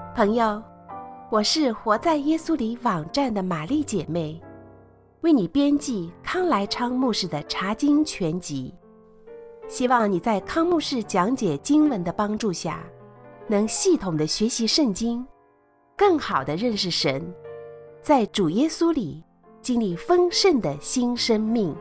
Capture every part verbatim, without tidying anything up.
朋友，我是活在耶稣里网站的玛丽姐妹，为你编辑康来昌牧师的查经全集，希望你在康牧师讲解经文的帮助下，能系统的学习圣经，更好的认识神，在主耶稣里经历丰盛的新生命。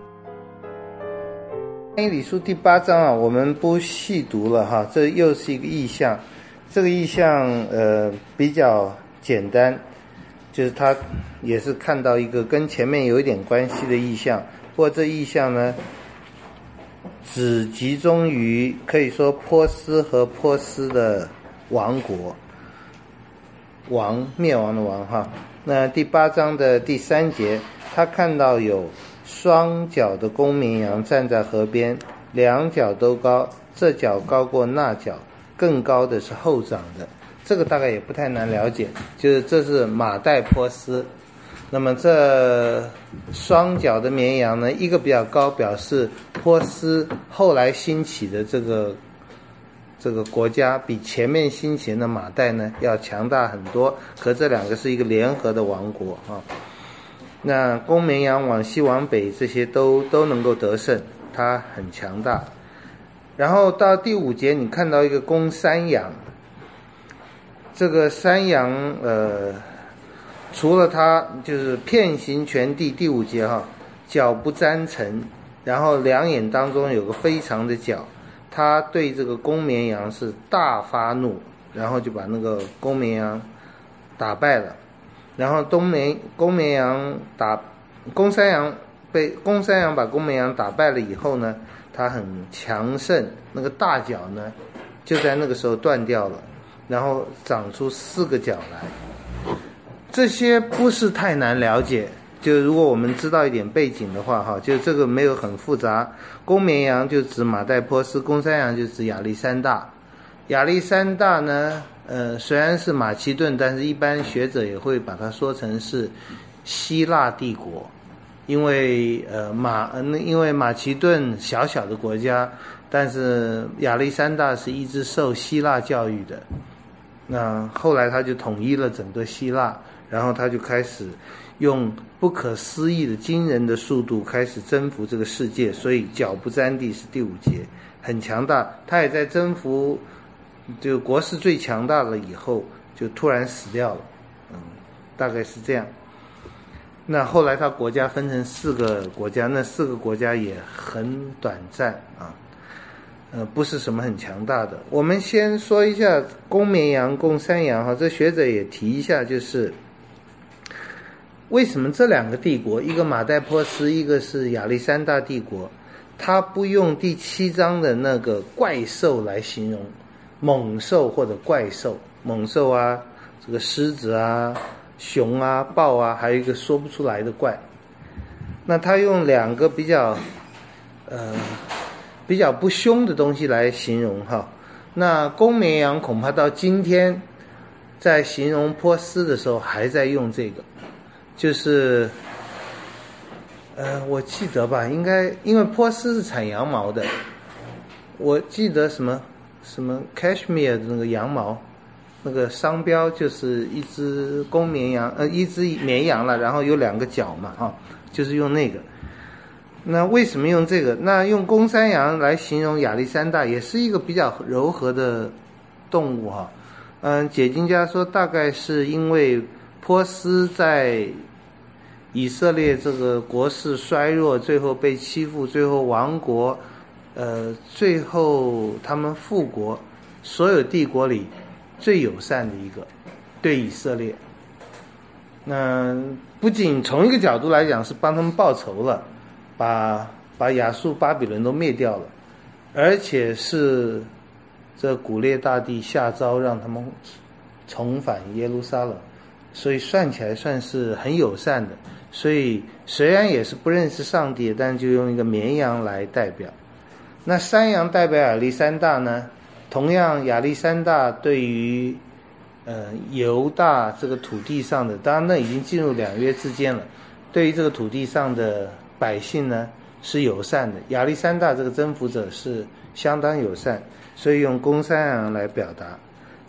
但以理书第八章啊，我们不细读了哈，这又是一个意象。这个意象呃比较简单，就是他也是看到一个跟前面有一点关系的意象，不过这意象呢只集中于可以说波斯和波斯的王国，王灭亡的王哈。那第八章的第三节，他看到有双脚的公绵羊站在河边，两脚都高，这脚高过那脚，更高的是后长的。这个大概也不太难了解，就是这是马代波斯。那么这双脚的绵羊呢，一个比较高，表示波斯后来兴起的这个这个国家比前面兴起的马代呢要强大很多，可这两个是一个联合的王国啊。那公绵羊往西往北这些都都能够得胜，它很强大。然后到第五节，你看到一个公山羊，这个山羊呃，除了它就是遍行全地，第五节哈，脚不沾尘，然后两眼当中有个非常的角，他对这个公绵羊是大发怒，然后就把那个公绵羊打败了。然后东绵公绵羊打公山羊被公山羊把公绵羊打败了以后呢，它很强盛，那个大角呢就在那个时候断掉了，然后长出四个角来。这些不是太难了解，就如果我们知道一点背景的话哈，就这个没有很复杂。公绵羊就指马代波斯，公山羊就指亚历山大。亚历山大呢呃，虽然是马其顿，但是一般学者也会把它说成是希腊帝国，因为呃马呃因为马其顿小小的国家，但是亚历山大是一直受希腊教育的，那后来他就统一了整个希腊，然后他就开始用不可思议的惊人的速度开始征服这个世界，所以脚不沾地是第五节，很强大。他也在征服就国势最强大了以后就突然死掉了，嗯，大概是这样。那后来他国家分成四个国家，那四个国家也很短暂啊，呃，不是什么很强大的。我们先说一下公绵羊、公山羊哈，这学者也提一下，就是为什么这两个帝国，一个马代波斯，一个是亚历山大帝国，他不用第七章的那个怪兽来形容。猛兽或者怪兽，猛兽啊，这个狮子啊、熊啊、豹啊，还有一个说不出来的怪。那他用两个比较呃比较不凶的东西来形容哈。那公绵羊恐怕到今天在形容波斯的时候还在用这个，就是呃我记得吧，应该因为波斯是产羊毛的，我记得什么什么 cashmere 的那个羊毛，那个商标就是一只公绵羊，呃，一只绵羊了，然后有两个角嘛，啊，就是用那个。那为什么用这个？那用公山羊来形容亚历山大，也是一个比较柔和的动物哈。嗯，解经家说，大概是因为波斯在以色列这个国势衰弱，最后被欺负，最后亡国。呃，最后他们复国，所有帝国里最友善的一个，对以色列。那不仅从一个角度来讲是帮他们报仇了，把把亚述、巴比伦都灭掉了，而且是这古列大帝下诏让他们重返耶路撒冷，所以算起来算是很友善的。所以虽然也是不认识上帝，但就用一个绵羊来代表。那山羊代表亚历山大呢？同样，亚历山大对于呃犹大这个土地上的，当然那已经进入两约之间了，对于这个土地上的百姓呢是友善的。亚历山大这个征服者是相当友善，所以用公山羊来表达。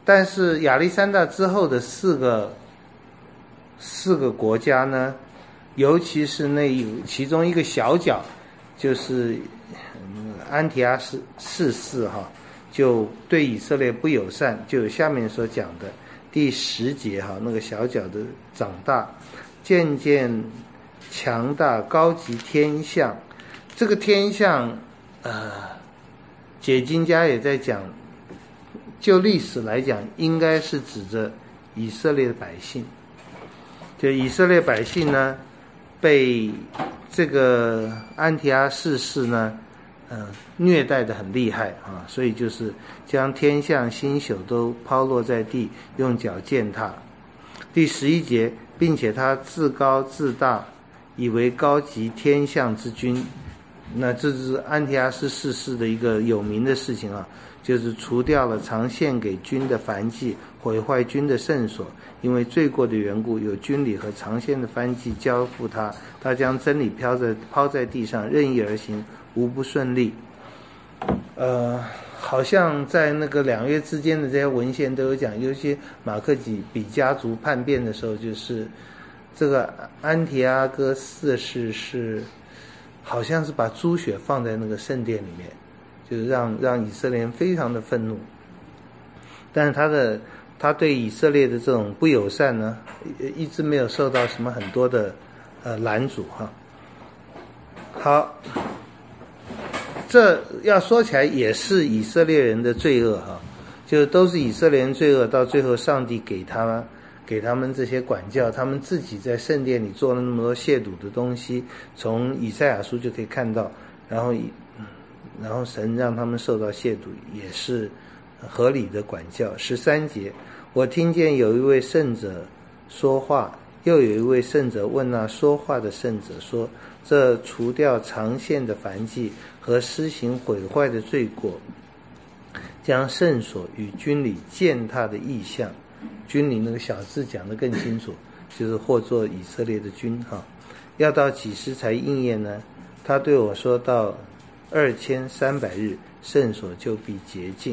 但是亚历山大之后的四个四个国家呢，尤其是那一其中一个小角，就是安提阿四四世哈，就对以色列不友善，就有下面所讲的第十节哈，那个小角的长大，渐渐强大，高级天象。这个天象，呃，解经家也在讲，就历史来讲，应该是指着以色列的百姓。就以色列百姓呢，被这个安提阿四世呢，呃，虐待得很厉害啊，所以就是将天象星宿都抛落在地，用脚践踏。第十一节，并且他自高自大，以为高级天象之君。那这是安提阿斯四世的一个有名的事情啊，就是除掉了常献给君的燔祭，毁坏君的圣所，因为罪过的缘故，有军礼和常献的燔祭交付他，他将真理飘在抛在地上，任意而行，无不顺利。呃，好像在那个两约之间的这些文献都有讲，尤其马克几比家族叛变的时候，就是这个安提阿哥四世是好像是把猪血放在那个圣殿里面，就是让让以色列人非常的愤怒。但是他的他对以色列的这种不友善呢，一直没有受到什么很多的呃拦阻哈。好，这要说起来也是以色列人的罪恶哈，就都是以色列人罪恶，到最后上帝给他们给他们这些管教，他们自己在圣殿里做了那么多亵渎的东西，从以赛亚书就可以看到，然后然后神让他们受到亵渎，也是合理的管教。十三节，我听见有一位圣者说话，又有一位圣者问那说话的圣者说，这除掉常献的燔祭和施行毁坏的罪过，将圣所与军礼践踏的意象，军礼那个小字讲得更清楚，就是或作以色列的军哈，要到几时才应验呢？他对我说，到二千三百日，圣所就必洁净。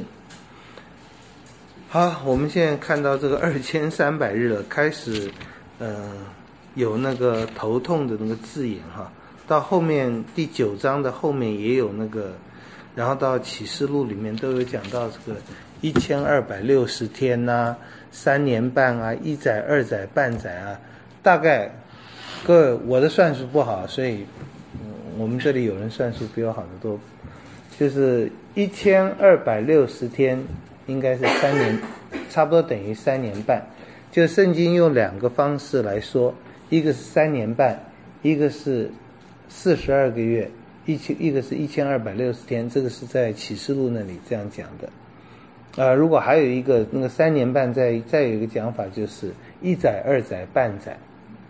好，我们现在看到这个二千三百日了，开始呃有那个头痛的那个字眼哈，到后面第九章的后面也有那个，然后到启示录里面都有讲到这个一千二百六十天呐、啊，三年半啊，一载二载半载啊，大概各位我的算术不好，所以、嗯、我们这里有人算术比我好得多，就是一千二百六十天应该是三年，差不多等于三年半。就圣经用两个方式来说，一个是三年半，一个是四十二个月，一千一个是一千二百六十天，这个是在启示录那里这样讲的。呃，如果还有一个那个三年半再，再再有一个讲法，就是一载、二载、半载。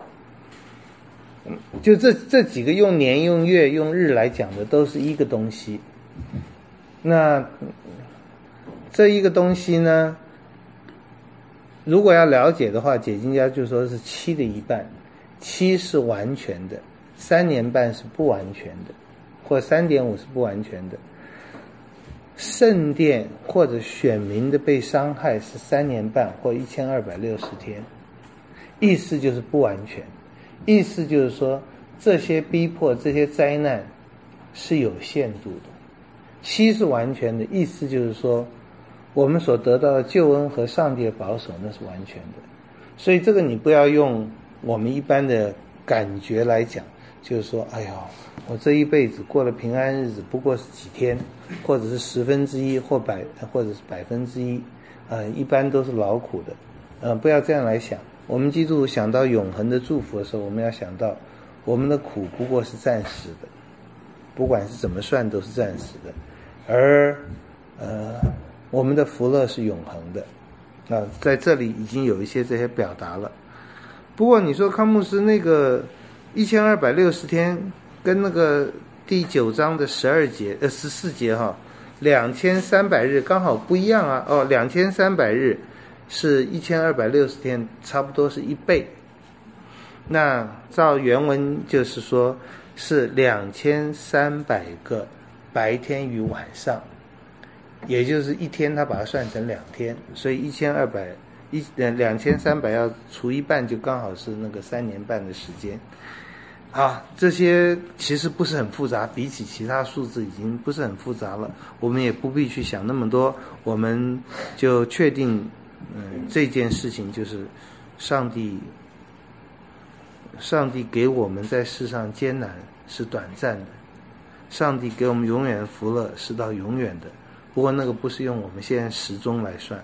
就这这几个用年、用月、用日来讲的，都是一个东西。那这一个东西呢，如果要了解的话，解经家就说是七的一半，七是完全的，三年半是不完全的，或三点五是不完全的。圣殿或者选民的被伤害是三年半或一千二百六十天，意思就是不完全，意思就是说这些逼迫、这些灾难是有限度的。七是完全的，意思就是说我们所得到的救恩和上帝的保守那是完全的。所以这个你不要用我们一般的感觉来讲，就是说哎呦我这一辈子过了平安日子不过是几天，或者是十分之一或百或者是百分之一，呃，一般都是劳苦的，呃，不要这样来想。我们基督徒想到永恒的祝福的时候，我们要想到我们的苦不过是暂时的，不管是怎么算都是暂时的，而呃我们的福乐是永恒的。啊、呃，在这里已经有一些这些表达了。不过你说康牧师那个一千二百六十天跟那个第九章的十二节呃十四节哈，两千三百日刚好不一样啊。哦，两千三百日是一千二百六十天，差不多是一倍。那照原文就是说是两千三百个白天与晚上， 也就是一天他把它算成两天，所以一千二百一呃两千三百要除一半，就刚好是那个三年半的时间。啊，这些其实不是很复杂，比起其他数字已经不是很复杂了，我们也不必去想那么多，我们就确定，嗯，这件事情就是上帝，上帝给我们在世上艰难是短暂的，上帝给我们永远的福乐是到永远的，不过那个不是用我们现在时钟来算。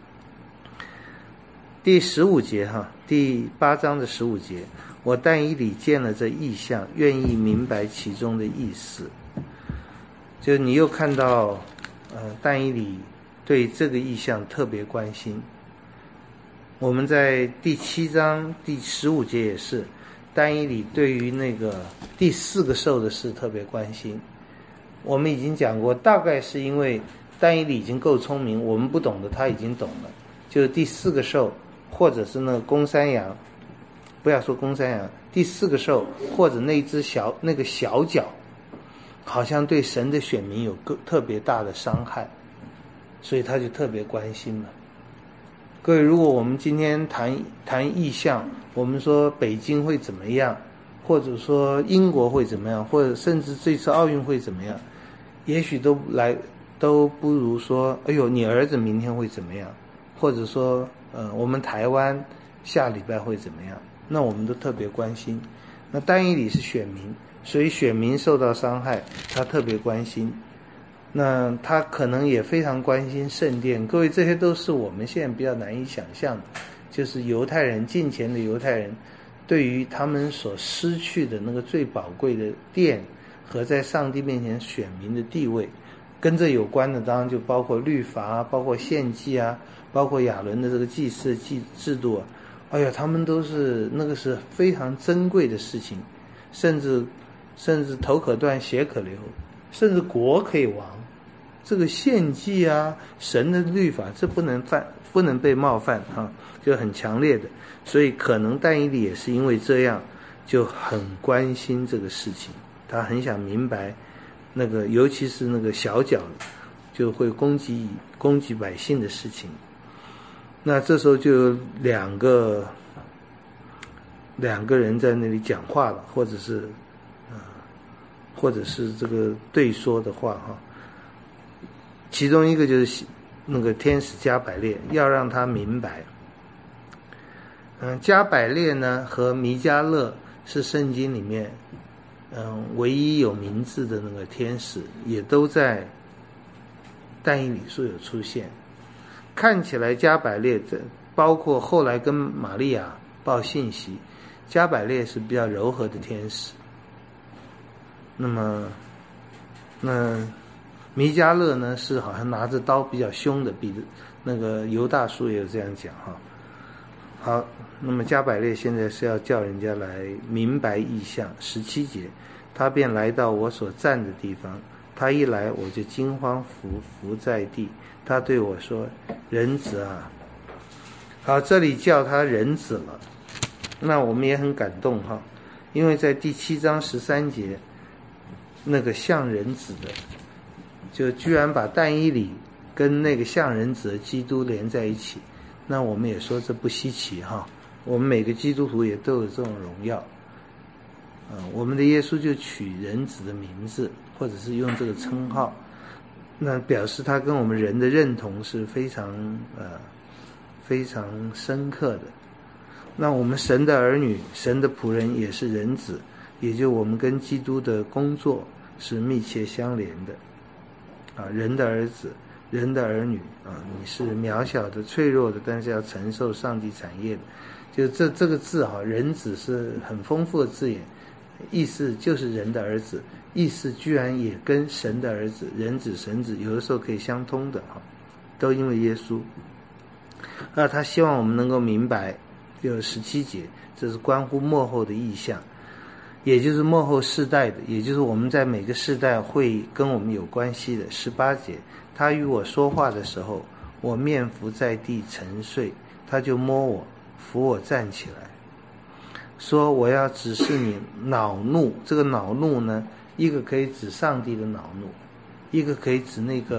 第十五节哈，第八章的十五节，我但以理见了这异象，愿意明白其中的意思。就你又看到，呃，但以理对这个异象特别关心。我们在第七章第十五节也是，但以理对于那个第四个兽的事特别关心。我们已经讲过，大概是因为但以理已经够聪明，我们不懂的他已经懂了。就是第四个兽，或者是那个公山羊，不要说公山羊，第四个兽或者那只小那个小角，好像对神的选民有个特别大的伤害，所以他就特别关心了。各位，如果我们今天谈谈意象，我们说北京会怎么样，或者说英国会怎么样，或者甚至这次奥运会怎么样，也许都来都不如说，哎呦，你儿子明天会怎么样，或者说呃，我们台湾下礼拜会怎么样，那我们都特别关心。那但以理是选民，所以选民受到伤害，他特别关心。那他可能也非常关心圣殿。各位，这些都是我们现在比较难以想象的，就是犹太人，近前的犹太人对于他们所失去的那个最宝贵的殿和在上帝面前选民的地位，跟这有关的当然就包括律法啊，包括献祭啊，包括亚伦的这个祭祀祭制度啊，哎呀，他们都是那个是非常珍贵的事情，甚至甚至头可断血可流，甚至国可以亡。这个献祭啊，神的律法，这不能犯，不能被冒犯啊，就很强烈的。所以可能但以理也是因为这样，就很关心这个事情，他很想明白那个，尤其是那个小角就会攻击攻击百姓的事情。那这时候就有两个两个人在那里讲话了，或者是呃，或者是这个对说的话哈。其中一个就是那个天使加百列，要让他明白。嗯，加百列呢和弥迦勒是圣经里面嗯唯一有名字的那个天使，也都在但以理书有出现。看起来加百列这包括后来跟玛利亚报信息，加百列是比较柔和的天使。那么那弥迦勒呢是好像拿着刀比较凶的，比那个犹大书也有这样讲哈。好，那么加百列现在是要叫人家来明白意象。十七节，他便来到我所站的地方，他一来我就惊慌伏伏在地。他对我说：“人子啊！”好，这里叫他人子了，那我们也很感动哈，因为在第七章十三节，那个像人子的，就居然把但以理跟那个像人子的基督连在一起，那我们也说这不稀奇哈。我们每个基督徒也都有这种荣耀，嗯，我们的耶稣就取人子的名字，或者是用这个称号，那表示他跟我们人的认同是非常呃非常深刻的。那我们神的儿女，神的仆人也是人子，也就我们跟基督的工作是密切相连的啊，人的儿子，人的儿女啊，你是渺小的、脆弱的，但是要承受上帝产业的。就这这个字哈，人子是很丰富的字眼，意思就是人的儿子，意思居然也跟神的儿子、人子、神子有的时候可以相通的哈，都因为耶稣。那他希望我们能够明白，就十七节，这是关乎末后的意象，也就是末后世代的，也就是我们在每个世代会跟我们有关系的。十八节，他与我说话的时候，我面伏在地沉睡，他就摸我，扶我站起来，说我要指示你恼怒。这个恼怒呢，一个可以指上帝的恼怒，一个可以指那个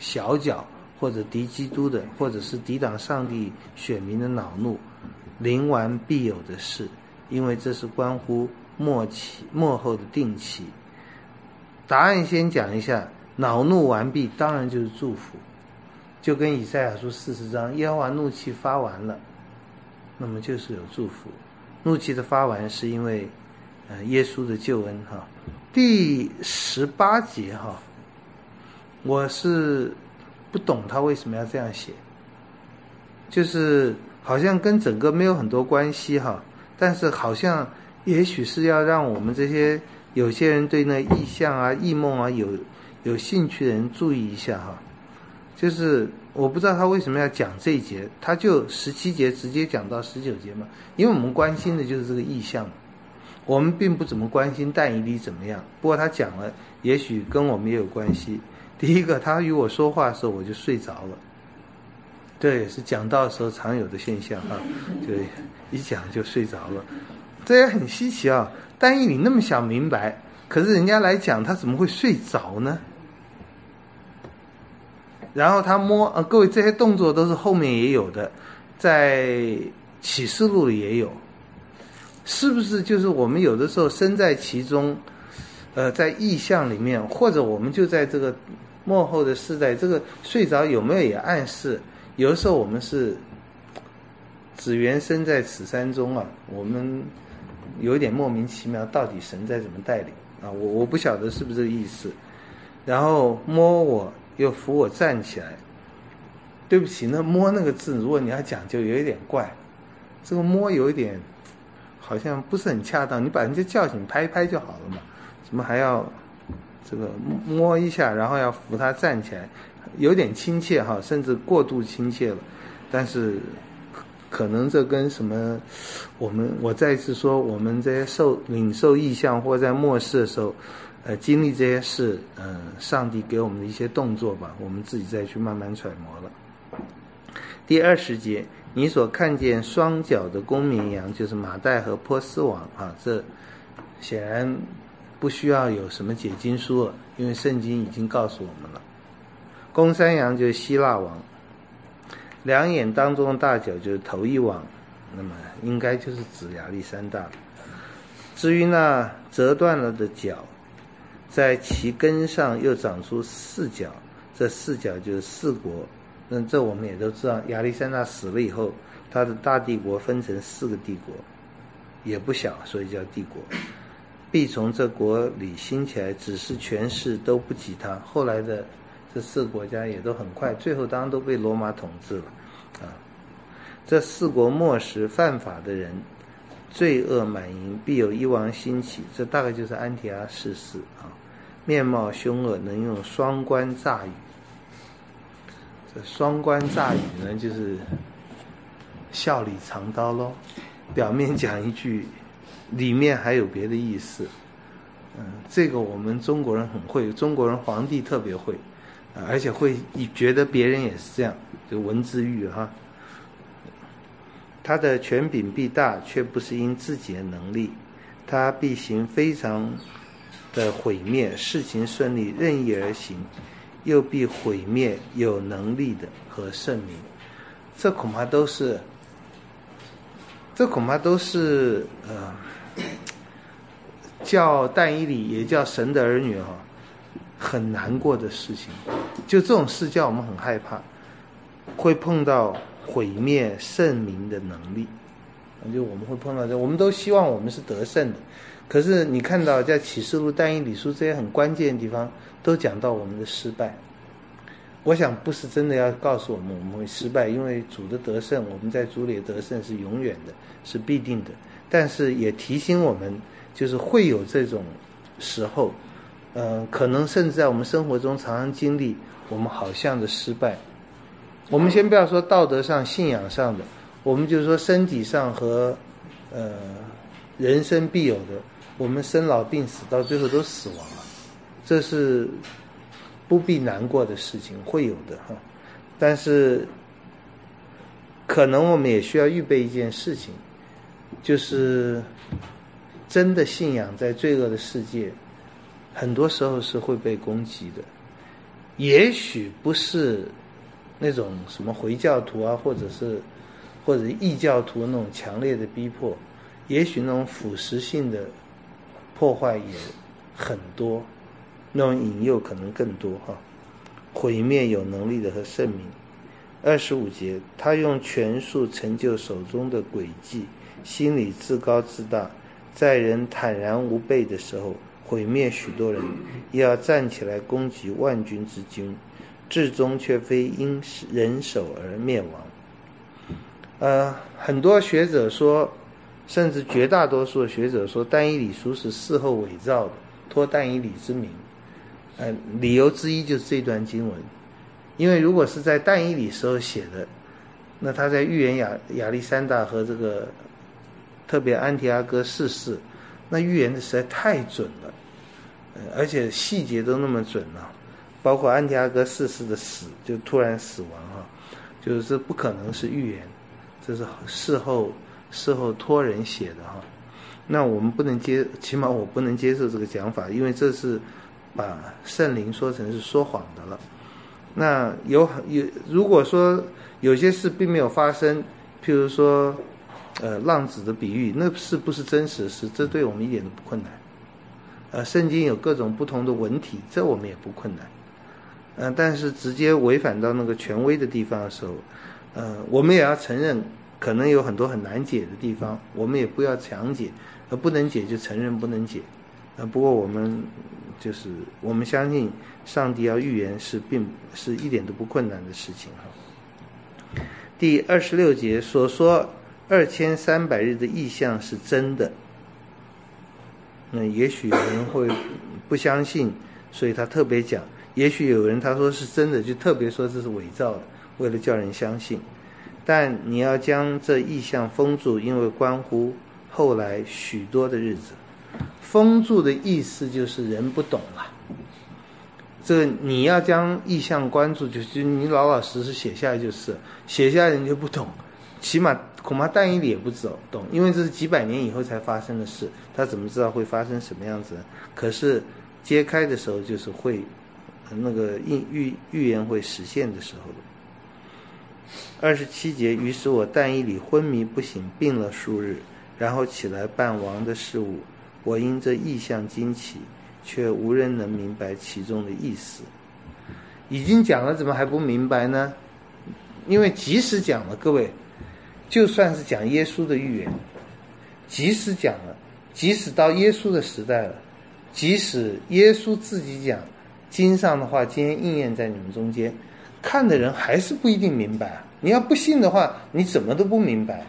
小角或者敌基督的，或者是抵挡上帝选民的恼怒，临完必有的事，因为这是关乎末期末后的定期。答案先讲一下，恼怒完毕当然就是祝福，就跟以赛亚书四十章，耶和华怒气发完了，那么就是有祝福。怒气的发完是因为呃耶稣的救恩哈。第十八节哈，我是不懂他为什么要这样写，就是好像跟整个没有很多关系哈，但是好像也许是要让我们这些有些人对那异象啊、异梦啊有有兴趣的人注意一下哈。就是我不知道他为什么要讲这一节，他就十七节直接讲到十九节嘛，因为我们关心的就是这个异象嘛，我们并不怎么关心但以理怎么样，不过他讲了，也许跟我们也有关系。第一个，他与我说话的时候我就睡着了，这也是讲道的时候常有的现象哈，就一讲就睡着了，这也很稀奇啊。但以理那么想明白，可是人家来讲他怎么会睡着呢？然后他摸呃，各位这些动作都是后面也有的，在启示录里也有，是不是就是我们有的时候身在其中，呃，在意象里面，或者我们就在这个末后的世代，这个睡着有没有也暗示，有的时候我们是只缘身在此山中啊，我们有点莫名其妙，到底神在怎么带领啊？我我不晓得是不是这个意思。然后摸我。又扶我站起来，对不起，那摸那个字，如果你要讲究有一点怪，这个摸有一点好像不是很恰当，你把人家叫醒拍一拍就好了嘛，怎么还要这个摸一下，然后要扶他站起来，有点亲切哈，甚至过度亲切了。但是可能这跟什么，我们我再一次说，我们这些受领受异象或在末世的时候。呃，经历这些事，呃，上帝给我们的一些动作吧，我们自己再去慢慢揣摩了。第二十节，你所看见双脚的公绵羊，就是马代和波斯王啊，这显然不需要有什么解经书了，因为圣经已经告诉我们了。公山羊就是希腊王，两眼当中的大角就是头一王，那么应该就是指亚历山大。至于那折断了的角，在其根上又长出四角，这四角就是四国。那这我们也都知道，亚历山大死了以后，他的大帝国分成四个帝国，也不小，所以叫帝国。必从这国里兴起来，只是权势都不及他。后来的这四个国家也都很快，最后当然都被罗马统治了啊。这四国末时犯法的人，罪恶满盈，必有一王兴起，这大概就是安提阿四世啊。面貌凶恶，能用双关诈语。这双关诈语呢，就是笑里藏刀咯，表面讲一句，里面还有别的意思。嗯，这个我们中国人很会，中国人皇帝特别会，啊、而且会觉得别人也是这样，就文字狱哈。他的权柄必大，却不是因自己的能力，他必行非常的毁灭，事情顺利，任意而行，又必毁灭有能力的和圣民。这恐怕都是，这恐怕都是呃，叫但以理也叫神的儿女哈、哦，很难过的事情。就这种事叫我们很害怕，会碰到毁灭圣民的能力。就我们会碰到这，我们都希望我们是得胜的。可是你看到在启示录、但以理书这些很关键的地方，都讲到我们的失败。我想不是真的要告诉我们我们会失败，因为主的得胜，我们在主里的得胜是永远的，是必定的。但是也提醒我们，就是会有这种时候，呃，可能甚至在我们生活中常常经历我们好像的失败。我们先不要说道德上、信仰上的，我们就是说身体上和呃人生必有的，我们生老病死到最后都死亡了，这是不必难过的事情，会有的哈。但是可能我们也需要预备一件事情，就是真的信仰在罪恶的世界很多时候是会被攻击的， 也许不是那种什么回教徒啊，或者是或者异教徒那种强烈的逼迫，也许那种腐蚀性的破坏也很多，那种引诱可能更多哈。毁灭有能力的和圣明。二十五节，他用权术成就手中的诡计，心里自高自大，在人坦然无备的时候毁灭许多人，也要站起来攻击万军之君，至终却非因人手而灭亡。呃，很多学者说，甚至绝大多数的学者说，但以理书是事后伪造的，托但以理之名。呃，理由之一就是这段经文，因为如果是在但以理时候写的，那他在预言亚亚历山大和这个特别安提阿哥逝世，那预言的实在太准了，呃、而且细节都那么准了，啊，包括安提阿哥逝世的死就突然死亡哈，就是不可能是预言，这是事后事后托人写的哈。那我们不能接，起码我不能接受这个讲法，因为这是把圣灵说成是说谎的了。那有有，如果说有些事并没有发生，譬如说，呃，浪子的比喻，那是不是真实的事？这对我们一点都不困难。呃，圣经有各种不同的文体，这我们也不困难。嗯、呃，但是直接违反到那个权威的地方的时候，呃，我们也要承认，可能有很多很难解的地方，我们也不要强解，呃，不能解就承认不能解。呃，不过我们就是我们相信上帝要预言是并是一点都不困难的事情哈。第二十六节所说二千三百日的意象是真的，那也许有人会不相信，所以他特别讲；也许有人他说是真的，就特别说这是伪造的，为了叫人相信。但你要将这意象封住，因为关乎后来许多的日子。封住的意思就是人不懂了，这个你要将意象关注，就是你老老实实写下来，就是写下来人就不懂，起码恐怕但以理也不懂，因为这是几百年以后才发生的事，他怎么知道会发生什么样子呢？可是揭开的时候就是会那个预预言会实现的时候。二十七节，于是我但以理昏迷不醒，病了数日，然后起来办王的事务。我因这异象惊奇，却无人能明白其中的意思。已经讲了，怎么还不明白呢？因为即使讲了，各位，就算是讲耶稣的预言，即使讲了，即使到耶稣的时代了，即使耶稣自己讲经上的话，今天应验在你们中间，看的人还是不一定明白啊。你要不信的话，你怎么都不明白。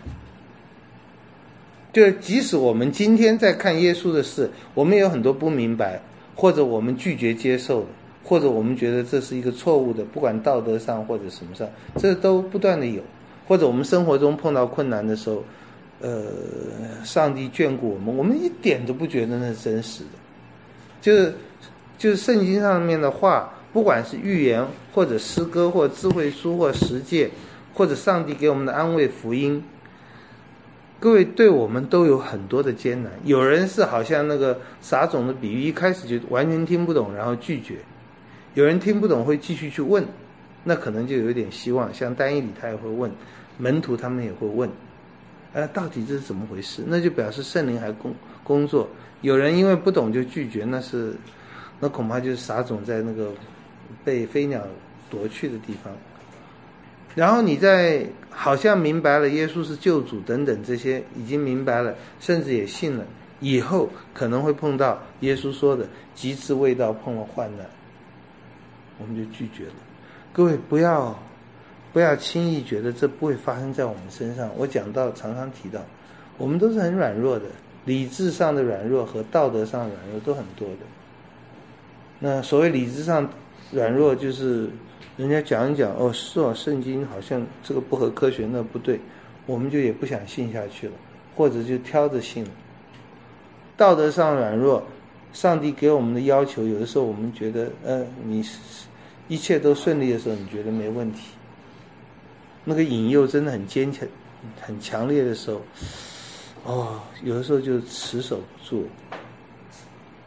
就是即使我们今天在看耶稣的事，我们也有很多不明白，或者我们拒绝接受的，或者我们觉得这是一个错误的，不管道德上或者什么上，这都不断的有。或者我们生活中碰到困难的时候，呃，上帝眷顾我们，我们一点都不觉得那是真实的。就是就是圣经上面的话，不管是预言或者诗歌或智慧书或实践，或者上帝给我们的安慰福音，各位对我们都有很多的艰难。有人是好像那个撒种的比喻，一开始就完全听不懂然后拒绝，有人听不懂会继续去问，那可能就有点希望。像但以理他也会问，门徒他们也会问，呃，到底这是怎么回事？那就表示圣灵还工工作。有人因为不懂就拒绝，那是那恐怕就是撒种在那个被飞鸟夺去的地方。然后你在好像明白了耶稣是救主等等这些已经明白了，甚至也信了，以后可能会碰到耶稣说的极致未到，碰了患难，我们就拒绝了。各位不要不要轻易觉得这不会发生在我们身上。我讲到常常提到，我们都是很软弱的，理智上的软弱和道德上的软弱都很多的。那所谓理智上软弱，就是人家讲一讲，哦，是哦，圣经好像这个不合科学，那不对，我们就也不想信下去了，或者就挑着信了。道德上软弱，上帝给我们的要求，有的时候我们觉得，呃，你一切都顺利的时候，你觉得没问题。那个引诱真的很坚强、很强烈的时候，哦，有的时候就持守不住。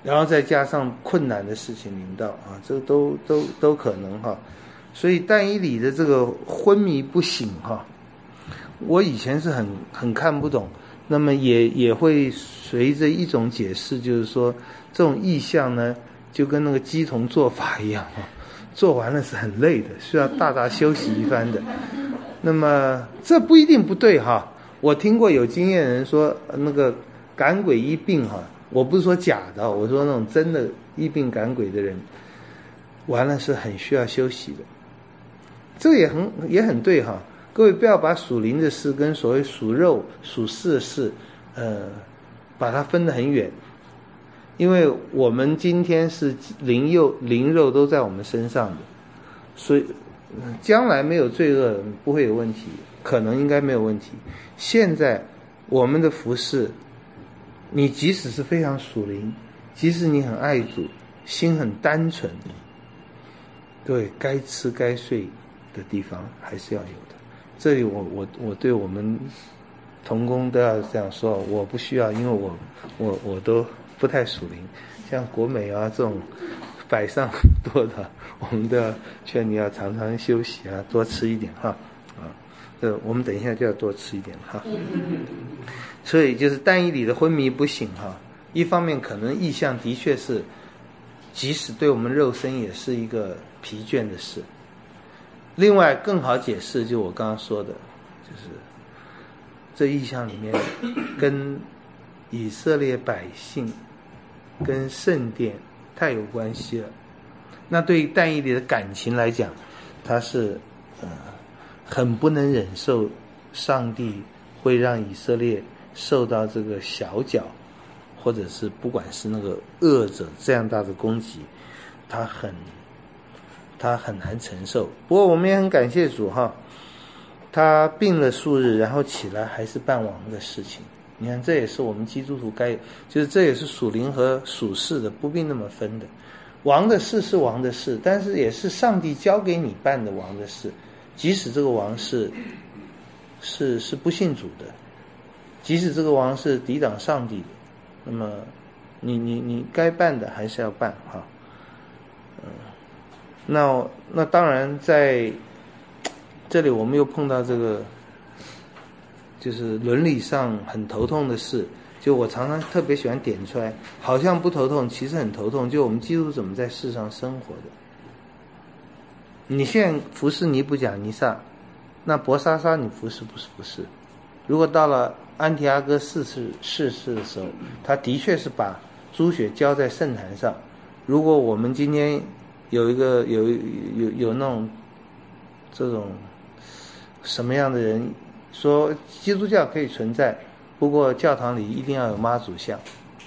然后再加上困难的事情临到啊，这都都都可能哈。所以但以理的这个昏迷不醒哈，我以前是很很看不懂，那么也也会随着一种解释，就是说这种意象呢，就跟那个鸡同做法一样哈，做完了是很累的，需要大大休息一番的。那么这不一定不对哈，我听过有经验人说那个赶鬼医病哈，我不是说假的，我说那种真的医病赶鬼的人，完了是很需要休息的。这个也很也很对哈，各位不要把属灵的事跟所谓属肉属事的事，呃，把它分得很远，因为我们今天是灵肉灵肉都在我们身上的，所以将来没有罪恶不会有问题，可能应该没有问题。现在我们的服事，你即使是非常属灵，即使你很爱主，心很单纯，对，该吃该睡的地方还是要有的。这里我我我对我们同工都要这样说，我不需要，因为我我我都不太属灵，像国美啊这种百上很多的，我们都要劝你要常常休息啊，多吃一点哈啊，这我们等一下就要多吃一点哈。所以就是但以理的昏迷不醒哈，一方面可能意象的确是，即使对我们肉身也是一个疲倦的事。另外更好解释，就我刚刚说的，就是这意象里面跟以色列百姓跟圣殿太有关系了。那对于但以理的感情来讲，他是呃很不能忍受上帝会让以色列受到这个小角，或者是不管是那个恶者这样大的攻击，他很他很难承受。不过我们也很感谢主哈，他病了数日，然后起来还是办王的事情。你看，这也是我们基督徒该，就是这也是属灵和属世的不必那么分的。王的事是王的事，但是也是上帝交给你办的王的事，即使这个王是是是不信主的，即使这个王是抵挡上帝的，那么你你你该办的还是要办哈。嗯，那那当然在这里我们又碰到这个就是伦理上很头痛的事，就我常常特别喜欢点出来，好像不头痛，其实很头痛，就我们基督徒怎么在世上生活的。你现在服侍尼布甲尼撒，那伯沙撒你服侍不是不是？如果到了安提阿哥四世逝世的时候，他的确是把猪血浇在圣坛上。如果我们今天有一个有有有那种这种什么样的人说基督教可以存在，不过教堂里一定要有妈祖像。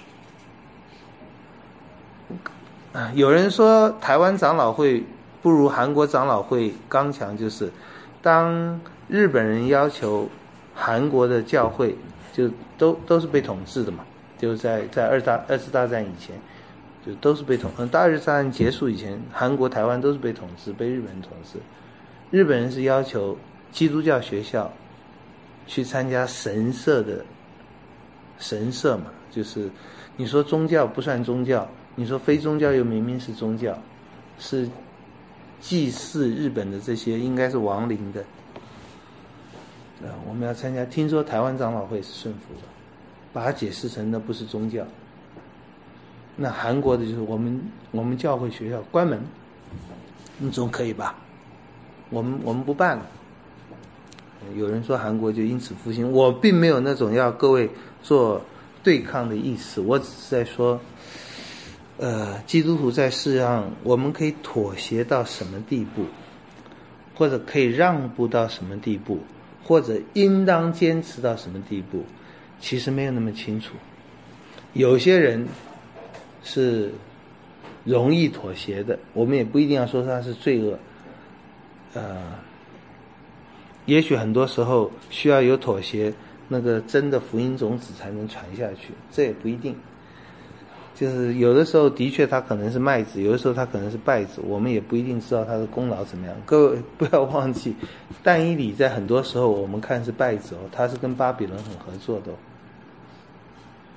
有人说台湾长老会不如韩国长老会刚强，就是当日本人要求韩国的教会就都都是被统治的嘛，就在在二大二次大战以前就都是被统治，大二次大战结束以前，韩国台湾都是被统治，被日本人统治。日本人是要求基督教学校去参加神社的神社嘛，就是你说宗教不算宗教，你说非宗教又明明是宗教，是祭祀日本的这些应该是亡灵的。呃，我们要参加，听说台湾长老会是顺服的，把它解释成那不是宗教。那韩国的就是我们我们教会学校关门，你总可以吧？我们我们不办了。有人说韩国就因此复兴，我并没有那种要各位做对抗的意思，我只是在说，呃，基督徒在世上我们可以妥协到什么地步，或者可以让步到什么地步，或者应当坚持到什么地步，其实没有那么清楚。有些人是容易妥协的，我们也不一定要说他是罪恶，呃，也许很多时候需要有妥协，那个真的福音种子才能传下去，这也不一定。就是有的时候的确他可能是麦子，有的时候他可能是稗子，我们也不一定知道他的功劳怎么样。各位不要忘记，但以理在很多时候我们看是稗子哦，他是跟巴比伦很合作的哦。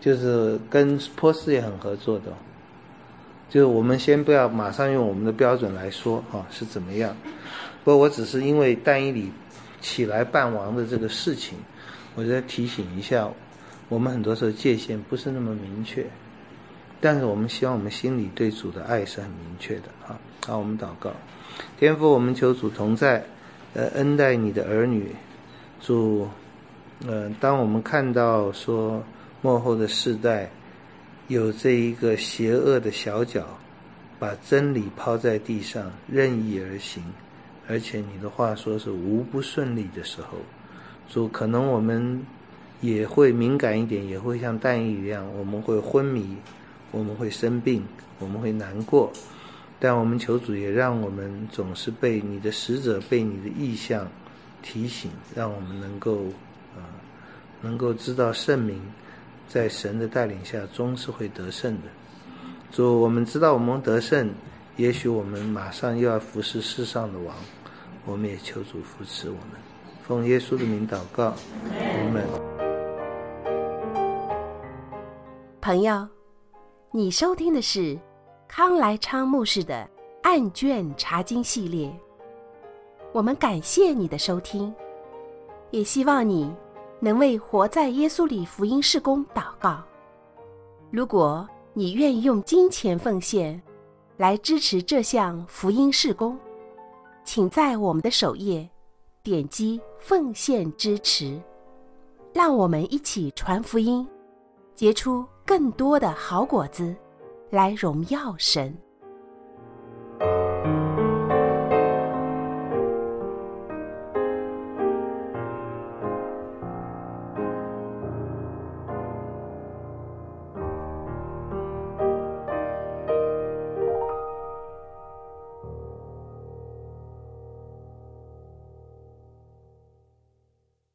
就是跟波斯也很合作的，就是我们先不要马上用我们的标准来说啊是怎么样。不过我只是因为但以理起来办王的这个事情，我在提醒一下，我们很多时候界限不是那么明确，但是我们希望我们心里对主的爱是很明确的啊。好，我们祷告。天父，我们求主同在，呃，恩待你的儿女。主，呃，当我们看到说末后的世代有这一个邪恶的小角，把真理抛在地上，任意而行，而且你的话说是无不顺利的时候，主，可能我们也会敏感一点，也会像但以理一样，我们会昏迷，我们会生病，我们会难过，但我们求主也让我们总是被你的使者，被你的意象提醒，让我们能够呃能够知道圣名在神的带领下终是会得胜的。主，我们知道我们得胜，也许我们马上又要服侍世上的王，我们也求主扶持我们，奉耶稣的名祷告，阿们。 朋友，你收听的是康来昌牧师的案卷查经系列，我们感谢你的收听，也希望你能为活在耶稣里福音事工祷告。如果你愿意用金钱奉献来支持这项福音事工，请在我们的首页点击奉献支持，让我们一起传福音，结出更多的好果子，来荣耀神。